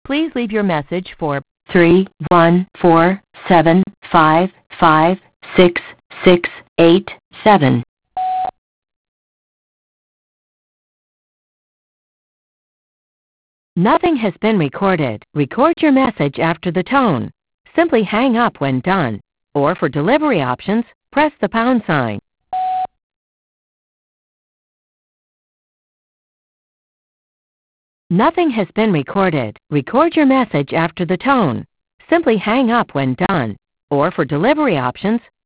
Please leave your message for 31475566687. Nothing has been recorded. Record your message after the tone. Simply hang up when done. Or for delivery options, press the pound sign. Nothing has been recorded. Record your message after the tone. Simply hang up when done. Or for delivery options,